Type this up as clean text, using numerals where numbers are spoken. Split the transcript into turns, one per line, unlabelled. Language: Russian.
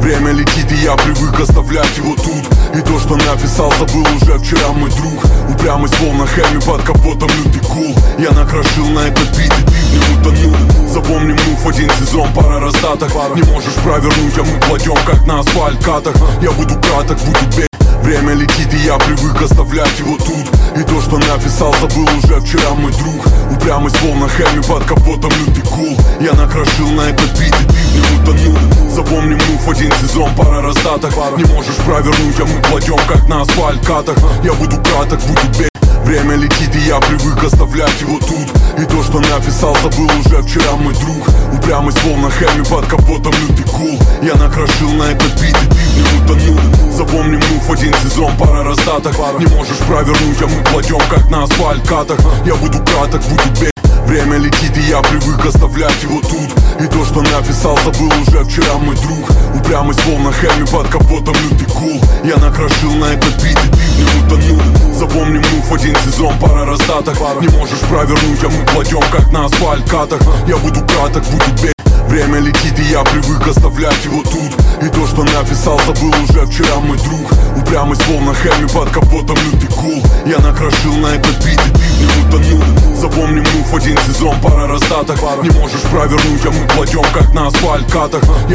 Время летит, и я привык оставлять его тут. И то, что написал, забыл уже вчера мой друг. Упрямость волнахами под капотом лютый кул. Я накрошил на этот бит, и ты в нем утонул. Запомни мув, один сезон, пара раздаток. Не можешь провернуть, а мы кладем как на асфальт катах. Я буду краток, буду бей. Время летит, и я привык оставлять его тут. И то, что написал, забыл уже вчера мой друг. Упрямость волнахами под капотом лютый кул. Я накрошил на этот бит, и ты в нем утонул. Запомни мув, один сезон, пара раздаток. Не можешь провернуть, а мы кладем как на асфальт катах. Я буду краток, буду бей. Время летит, и я привык оставлять его тут. И то, что написал, забыл уже вчера мой друг. Упрямость волнахами под капотом лютый кул. Я накрошил на этот бит, и ты в нем утонул. Запомни мув, один сезон, пара раздаток. Не можешь провернуть, а мы кладем как на асфальт катах. Я буду краток, буду бей. Время летит, и я привык оставлять его тут. И то, что написал, забыл уже вчера мой друг. Упрямость волнахами под капотом лютый кул. Я накрошил на этот бит, и ты в нем утонул. Запомни мув, один сезон, пара раздаток. Не можешь провернуть, а мы кладем как на асфальт катах. Я буду краток, буду бей. Время летит, и я привык оставлять его тут. И то, что написал, забыл уже вчера мой друг. Упрямость волнахами под капотом лютый кул. Я накрошил на этот бит, и ты в нем утонул. Запомни мув, один сезон, пара раздаток. Не можешь провернуть, а мы кладем как на асфальт катах. Я